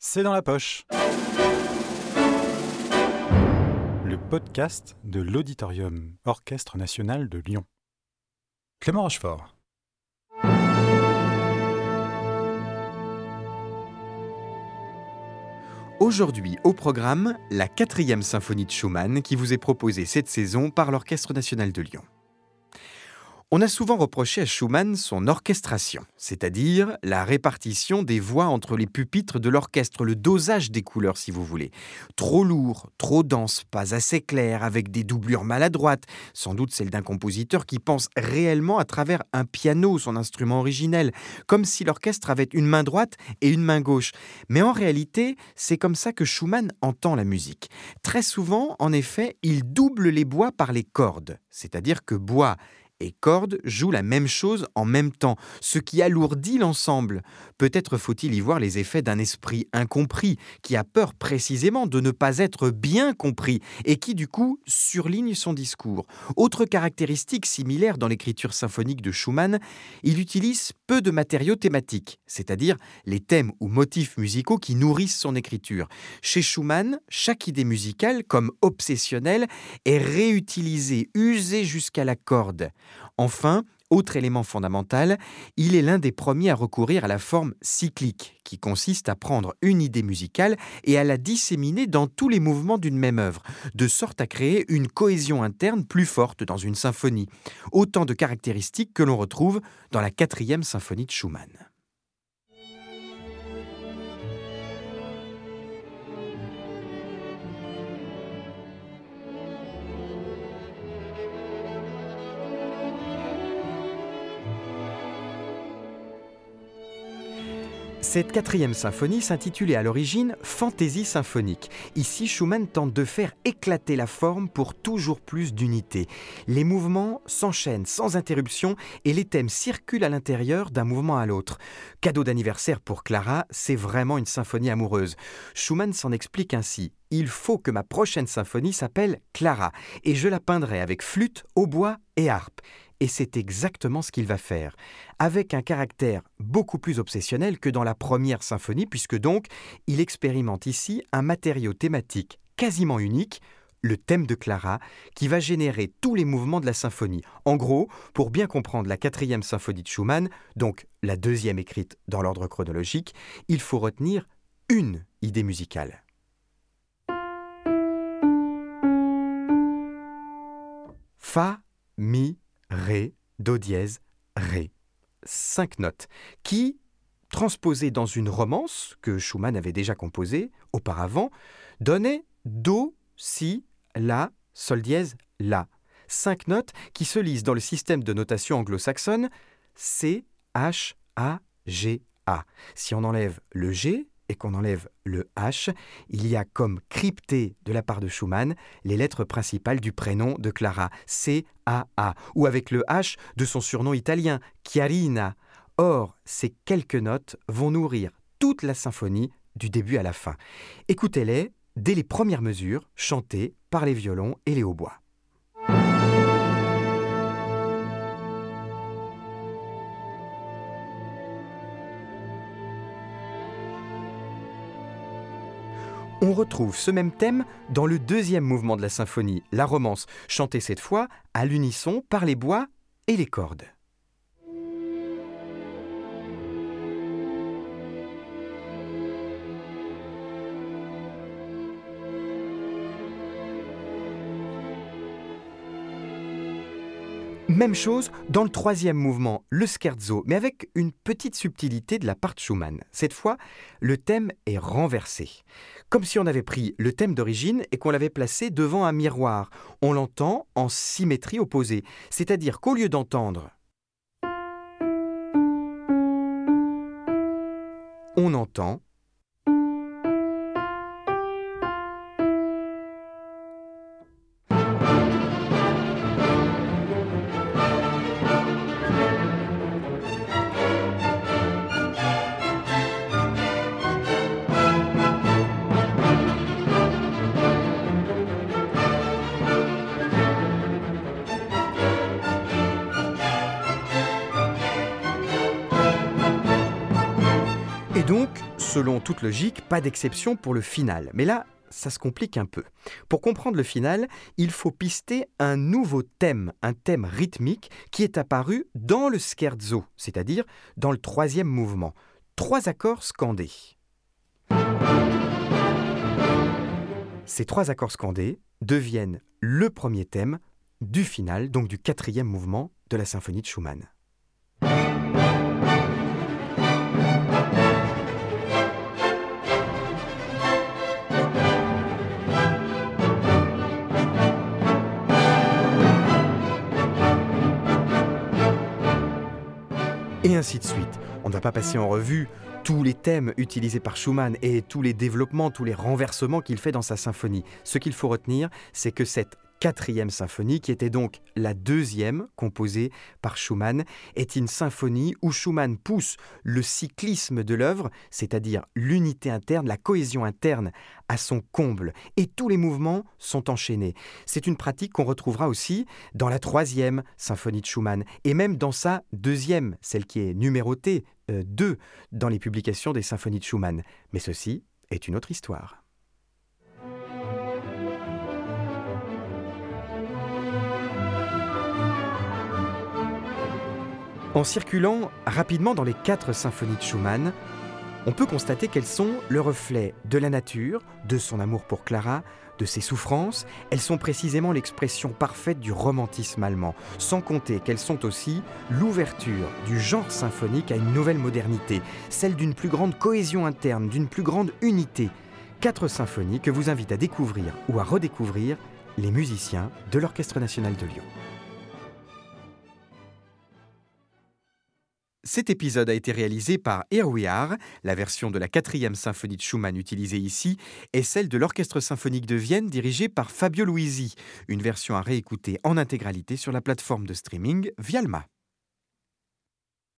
C'est dans la poche. Le podcast de l'Auditorium Orchestre National de Lyon. Clément Rochefort. Aujourd'hui au programme, la 4e symphonie de Schumann qui vous est proposée cette saison par l'Orchestre National de Lyon. On a souvent reproché à Schumann son orchestration, c'est-à-dire la répartition des voix entre les pupitres de l'orchestre, le dosage des couleurs si vous voulez. Trop lourd, trop dense, pas assez clair, avec des doublures maladroites, sans doute celle d'un compositeur qui pense réellement à travers un piano, son instrument originel, comme si l'orchestre avait une main droite et une main gauche. Mais en réalité, c'est comme ça que Schumann entend la musique. Très souvent, en effet, il double les bois par les cordes, c'est-à-dire que bois et cordes jouent la même chose en même temps, ce qui alourdit l'ensemble. Peut-être faut-il y voir les effets d'un esprit incompris, qui a peur précisément de ne pas être bien compris, et qui du coup surligne son discours. Autre caractéristique similaire dans l'écriture symphonique de Schumann, il utilise peu de matériaux thématiques, c'est-à-dire les thèmes ou motifs musicaux qui nourrissent son écriture. Chez Schumann, chaque idée musicale, comme obsessionnelle, est réutilisée, usée jusqu'à la corde. Enfin, autre élément fondamental, il est l'un des premiers à recourir à la forme cyclique, qui consiste à prendre une idée musicale et à la disséminer dans tous les mouvements d'une même œuvre, de sorte à créer une cohésion interne plus forte dans une symphonie. Autant de caractéristiques que l'on retrouve dans la 4e symphonie de Schumann. Cette 4e symphonie s'intitulait à l'origine Fantaisie symphonique. Ici, Schumann tente de faire éclater la forme pour toujours plus d'unité. Les mouvements s'enchaînent sans interruption et les thèmes circulent à l'intérieur d'un mouvement à l'autre. Cadeau d'anniversaire pour Clara, c'est vraiment une symphonie amoureuse. Schumann s'en explique ainsi. Il faut que ma prochaine symphonie s'appelle Clara et je la peindrai avec flûte, hautbois et harpe. Et c'est exactement ce qu'il va faire, avec un caractère beaucoup plus obsessionnel que dans la première symphonie, puisque donc il expérimente ici un matériau thématique quasiment unique, le thème de Clara, qui va générer tous les mouvements de la symphonie. En gros, pour bien comprendre la 4e symphonie de Schumann, donc la 2e écrite dans l'ordre chronologique, il faut retenir une idée musicale. Fa, mi, Ré, Do dièse, Ré. 5 notes qui, transposées dans une romance que Schumann avait déjà composée auparavant, donnaient Do, Si, La, Sol dièse, La. 5 notes qui se lisent dans le système de notation anglo-saxonne C, H, A, G, A. Si on enlève le G et qu'on enlève le H, il y a comme crypté de la part de Schumann les lettres principales du prénom de Clara, C-A-A, ou avec le H de son surnom italien, Chiarina. Or, ces quelques notes vont nourrir toute la symphonie du début à la fin. Écoutez-les dès les premières mesures, chantées par les violons et les hautbois. On retrouve ce même thème dans le 2e mouvement de la symphonie, la romance, chantée cette fois à l'unisson par les bois et les cordes. Même chose dans le 3e mouvement, le scherzo, mais avec une petite subtilité de la part de Schumann. Cette fois, le thème est renversé. Comme si on avait pris le thème d'origine et qu'on l'avait placé devant un miroir. On l'entend en symétrie opposée, c'est-à-dire qu'au lieu d'entendre, on entend Selon toute logique, pas d'exception pour le final. Mais là, ça se complique un peu. Pour comprendre le final, il faut pister un nouveau thème, un thème rythmique qui est apparu dans le scherzo, c'est-à-dire dans le troisième mouvement. 3 accords scandés. Ces 3 accords scandés deviennent le premier thème du final, donc du 4e mouvement de la symphonie de Schumann. Et ainsi de suite. On ne va pas passer en revue tous les thèmes utilisés par Schumann et tous les développements, tous les renversements qu'il fait dans sa symphonie. Ce qu'il faut retenir, c'est que cette 4e symphonie, qui était donc la 2e composée par Schumann, est une symphonie où Schumann pousse le cyclisme de l'œuvre, c'est-à-dire l'unité interne, la cohésion interne, à son comble. Et tous les mouvements sont enchaînés. C'est une pratique qu'on retrouvera aussi dans la 3e symphonie de Schumann, et même dans sa 2e, celle qui est numérotée 2 dans les publications des symphonies de Schumann. Mais ceci est une autre histoire. En circulant rapidement dans les 4 symphonies de Schumann, on peut constater qu'elles sont le reflet de la nature, de son amour pour Clara, de ses souffrances. Elles sont précisément l'expression parfaite du romantisme allemand, sans compter qu'elles sont aussi l'ouverture du genre symphonique à une nouvelle modernité, celle d'une plus grande cohésion interne, d'une plus grande unité. 4 symphonies que vous invitent à découvrir ou à redécouvrir les musiciens de l'Orchestre national de Lyon. Cet épisode a été réalisé par Here We Are. La version de la 4e symphonie de Schumann utilisée ici est celle de l'Orchestre symphonique de Vienne dirigé par Fabio Luisi. Une version à réécouter en intégralité sur la plateforme de streaming Vialma.